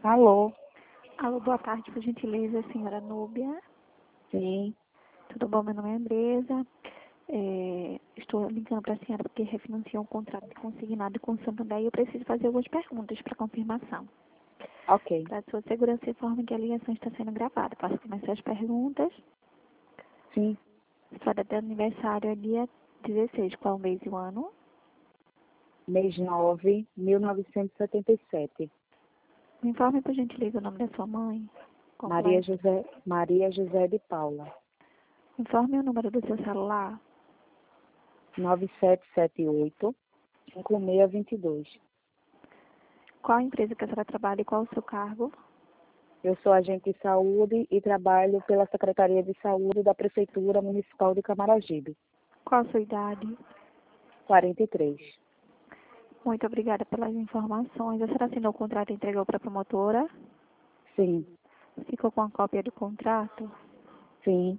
Alô? Alô, boa tarde, por gentileza, senhora Núbia. Sim. Tudo bom? Meu nome é Andresa. Estou ligando para a senhora porque refinanciou um contrato de consignado com o Santander e eu preciso fazer algumas perguntas para confirmação. Ok. Para sua segurança, informe que a ligação está sendo gravada. Posso começar as perguntas? Sim. Sua data de aniversário é dia 16. Qual o mês e o ano? Mês 9, 1977. Me informe, por gentileza, o nome da sua mãe. Maria Completo. José, Maria José de Paula. Informe o número do seu celular. 9778 5622. Qual a empresa que a senhora trabalha e qual o seu cargo? Eu sou agente de saúde e trabalho pela Secretaria de Saúde da Prefeitura Municipal de Camaragibe. Qual a sua idade? 43. Muito obrigada pelas informações. A senhora assinou o contrato e entregou para a promotora? Sim. Ficou com a cópia do contrato? Sim.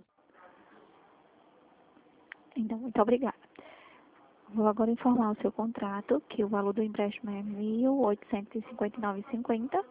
Então, muito obrigada. Vou agora informar o seu contrato, que o valor do empréstimo é R$ 1.859,50.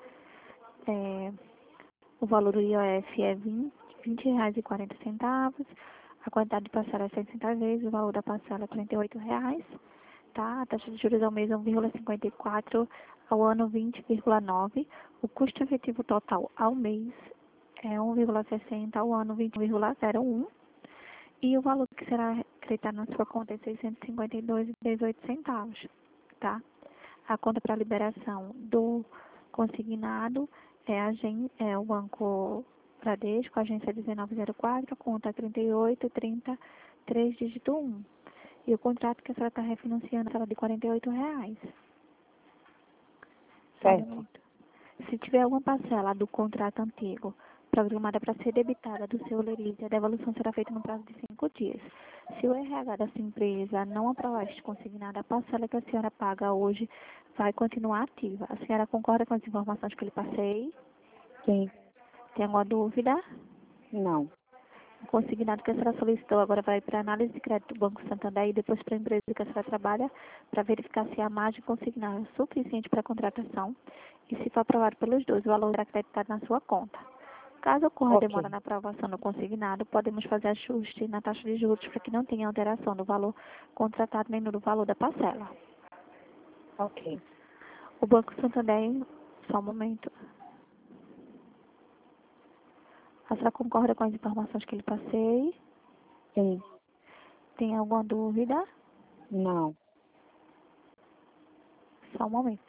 O valor do IOF é R$ 20,40. A quantidade de parcela é 60 vezes, o valor da parcela é R$ 48,00. Tá? A taxa de juros ao mês é 1,54, ao ano 20,9. O custo efetivo total ao mês é 1,60, ao ano 20,01. E o valor que será acreditado na sua conta é R$ 652,18, tá? A conta para liberação do consignado é o Banco Bradesco, agência 1904, conta 3830, dígito 1. E o contrato que a senhora está refinanciando é de R$ 48,00. Só um Certo. momento. Se tiver alguma parcela do contrato antigo programada para ser debitada do seu Lerite, a devolução será feita no prazo de 5 dias. Se o RH da sua empresa não aprovar este consignado, a parcela que a senhora paga hoje vai continuar ativa. A senhora concorda com as informações que eu lhe passei? Sim. Tem alguma dúvida? Não. O consignado que a senhora solicitou agora vai para a análise de crédito do Banco Santander e depois para a empresa que a senhora trabalha para verificar se a margem consignada é suficiente para a contratação e se for aprovado pelos dois, o valor será acreditado na sua conta. Caso ocorra demora Ok. na aprovação do consignado, podemos fazer ajuste na taxa de juros para que não tenha alteração do valor contratado nem no valor da parcela. Ok. O Banco Santander, só um momento. A senhora concorda com as informações que lhe passei? Sim. Tem alguma dúvida? Não. Só um momento.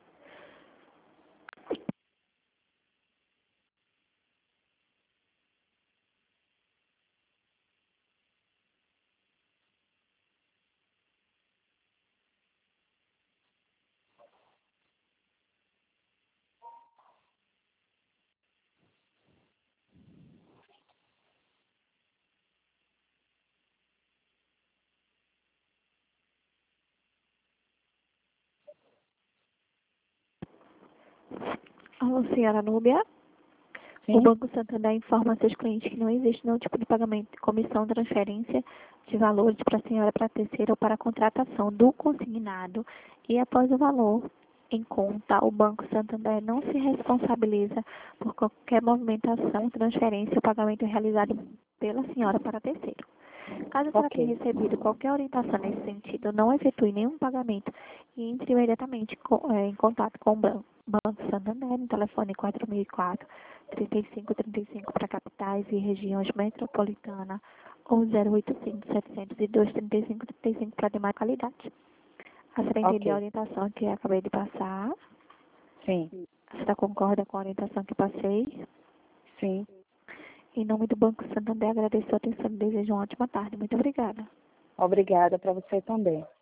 Alô, senhora Núbia? O Sim. Banco Santander informa a seus clientes que não existe nenhum tipo de pagamento de comissão, transferência de valores para a senhora, para a terceira ou para a contratação do consignado. E após o valor em conta, o Banco Santander não se responsabiliza por qualquer movimentação, transferência ou pagamento realizado pela senhora para terceiro. Caso a senhora Ok. tenha recebido qualquer orientação nesse sentido, não efetue nenhum pagamento e entre imediatamente em contato com o Banco Santander no telefone 4004 3535 para capitais e regiões metropolitanas ou 085 702 3535 para demais qualidades. A senhora entendeu a Ok. orientação que eu acabei de passar? Sim. A senhora concorda com a orientação que passei? Sim. Em nome do Banco Santander, agradeço a atenção e desejo uma ótima tarde. Muito obrigada. Obrigada para você também.